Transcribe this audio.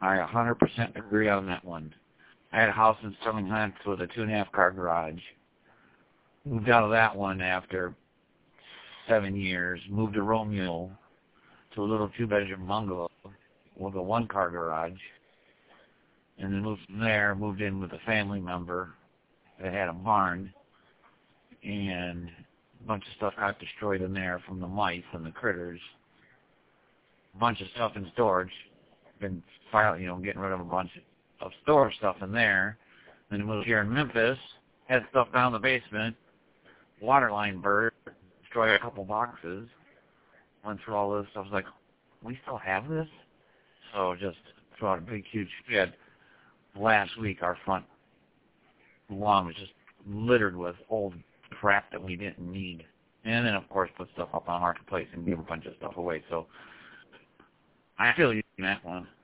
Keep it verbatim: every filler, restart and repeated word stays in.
I one hundred percent agree on that one. I had a house in Sterling Heights with a two and a half car garage. Moved out of that one after seven years. Moved to Romeo to a little two-bedroom bungalow with a one-car garage. And then moved from there, moved in with a family member that had a barn. And a bunch of stuff got destroyed in there from the mice and the critters. A bunch of stuff in storage. Been filing, you know, getting rid of a bunch of storage stuff in there. Then moved here in Memphis. Had stuff down in the basement. Water line burst. Destroyed a couple boxes. Went through all this. I was like, we still have this? So just threw out a big, huge shed. Last week, our front lawn was just littered with old crap that we didn't need. And then, of course, put stuff up on Marketplace and give a bunch of stuff away. So I feel you in that one.